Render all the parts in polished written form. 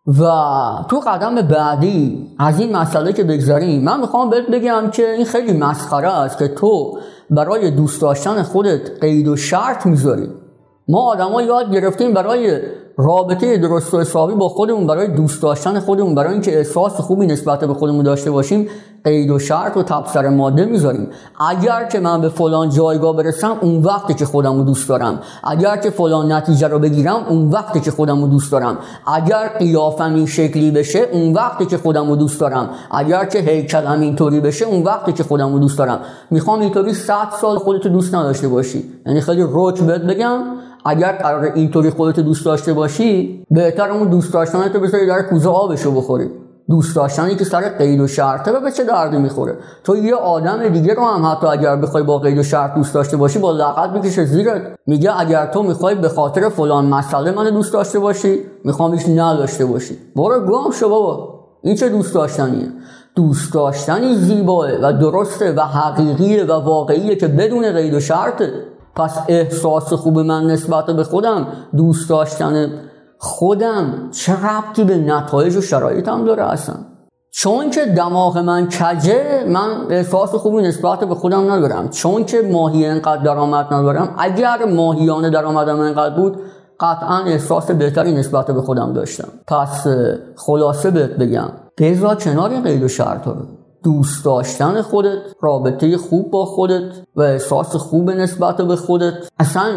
و تو قدم بعدی از این مسئله که بگذاریم، من میخوام بهت بگم که این خیلی مسخره است که تو برای دوست داشتن خودت قید و شرط میذاری. ما آدما یاد گرفتیم برای رابطه درست و حسابی با خودمون، برای دوست داشتن خودمون، برای اینکه احساس خوبی نسبت به خودمون داشته باشیم، قید و شرط و تبصره ماده میذاریم. اگر که من به فلان جایگاه برسم اون وقتی که خودم رو دوست دارم، اگر که فلان نتیجه رو بگیرم اون وقتی که خودم رو دوست دارم، اگر قیافم این شکلی بشه اون وقتی که خودم رو دوست دارم، اگر که هیکلم اینطوری بشه اون وقتی که خودم رو دوست دارم. میخوام اینطوری 100 سال خودت دوست نداشته باشی. یعنی خیلی روک بهت بگم، اگر قرار اینطوری خودت دوست داشته باشی، بهتر اون دوست داشتنت رو بذاری در کوزه آبشو بخوری. دوست داشتنی که سر قید و شرطه به چه دردی میخوره؟ تو یه آدم دیگه رو هم حتی اگر بخوای با قید و شرط دوست داشته باشی، با لغت میکشه زیرت، میگه اگر تو میخوای به خاطر فلان مسئله من دوست داشته باشی، میخوام هیچ نداشته باشی. برو گم شو بابا. این چه دوست داشتنیه؟ دوست داشتنی زیباه و درسته و حقیقیه و واقعیه که بدون قید و شرطه. پس احساس خوب من نسبت به خودم، دوست داشتن خودم، چه ربطی به نتایج و شرایطم داره اصلا؟ چون که دماغ من کجه، من احساس خوبی نسبت به خودم ندارم. چون که ماهی انقدر درآمد ندارم، اگر ماهیانه درآمدم انقدر بود قطعا احساس بهتری نسبت به خودم داشتم. پس خلاصه بهت بگم، بذار کنار این قید و شرط رو. دوست داشتن خودت، رابطه خوب با خودت و احساس خوب نسبت به خودت اصلا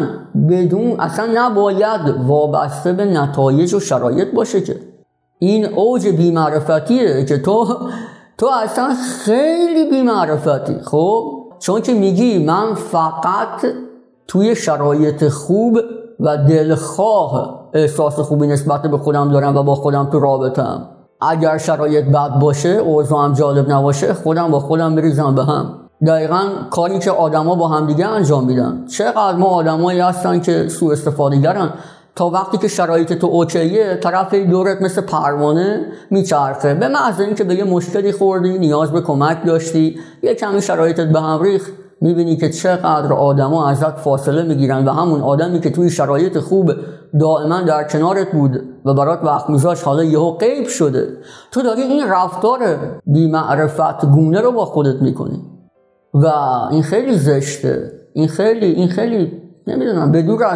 نباید وابسته به نتایج و شرایط باشه. که این اوج بی‌معرفتیه که تو اصلا خیلی بی‌معرفتی. خب چون که میگی من فقط توی شرایط خوب و دلخواه احساس خوبی نسبت به خودم دارم و با خودم تو رابطه‌ام. اگر شرایط بد باشه، اوضاعم جالب نباشه، خودم با خودم بریزم به هم. دقیقاً کاری که آدما با هم دیگه انجام میدن. چقدر ما آدمایی هستن که سوء استفاده‌گرن. تا وقتی که شرایط تو اوکیه، طرف دورت مثل پروانه میچرخه. به محض اینکه به یه مشکلی خوردی، نیاز به کمک داشتی، یه کمی شرایطت به هم ریخت، میبینی که چقدر آدما ازت فاصله میگیرن و همون آدمی که توی شرایط خوب دائما در کنارت بود و برات وقت میذاشت حالا یهو غیب شده. تو داری این رفتار بی‌معرفت گونه رو با خودت میکنی و این خیلی زشته. این خیلی نمیدونم،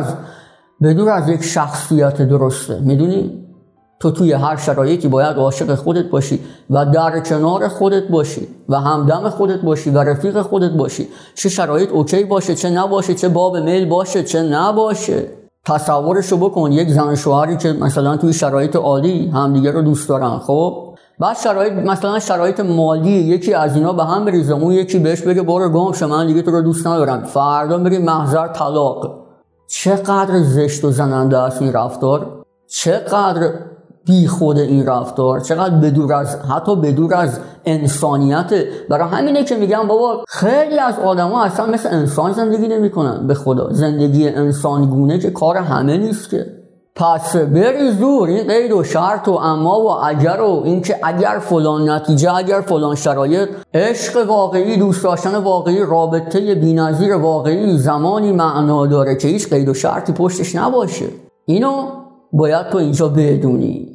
بدور از یک شخصیت درسته. میدونی تو توی هر شرایطی باید عاشق خودت باشی و در کنار خودت باشی و همدم خودت باشی و رفیق خودت باشی. چه شرایط اوکی باشه چه نباشه، چه باب میل باشه چه نباشه. تصورشو بکن، یک زن شوهری که مثلا توی شرایط عالی همدیگه رو دوست دارن، خب بعد شرایط مالی یکی از اینا به هم بریزه، اون یکی بهش بگه برو گم شو من دیگه تو رو دوست ندارم، فردا بری محضر طلاق. چقدر زشت و زننده است این رفتار، چقدر بی خود این رفتار، چقدر بدور از انسانیت. برای همینه که میگم بابا خیلی از آدما اصلا مثل انسان زندگی نمیکنن. به خدا زندگی انسانگونه که کار همه نیست که. پس بریز دور این قید و شرط و اما و اگر و اینکه اگر فلان نتیجه، اگر فلان شرایط. عشق واقعی، دوست داشتن واقعی، رابطه بی‌نظیر واقعی زمانی معنا داره که هیچ قید و شرطی پشتش نباشه. اینو باید تو اینجا بدونی.